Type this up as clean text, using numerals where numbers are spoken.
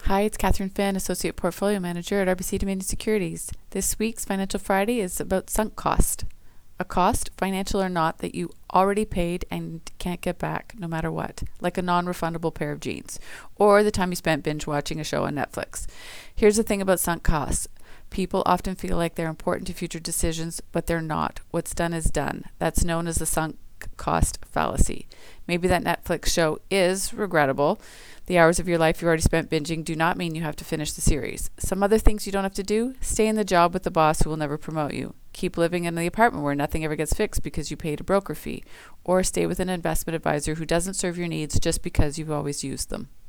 Hi, it's Catherine Finn, Associate Portfolio Manager at RBC Dominion Securities. This week's Financial Friday is about sunk cost. A cost, financial or not, that you already paid and can't get back no matter what, like a non-refundable pair of jeans, or the time you spent binge watching a show on Netflix. Here's the thing about sunk costs. People often feel like they're important to future decisions, but they're not. What's done is done. That's known as the sunk cost fallacy. Maybe that Netflix show is regrettable. The hours of your life you already spent binging do not mean you have to finish the series. Some other things you don't have to do: stay in the job with the boss who will never promote you. Keep living in the apartment where nothing ever gets fixed because you paid a broker fee. Or stay with an investment advisor who doesn't serve your needs just because you've always used them.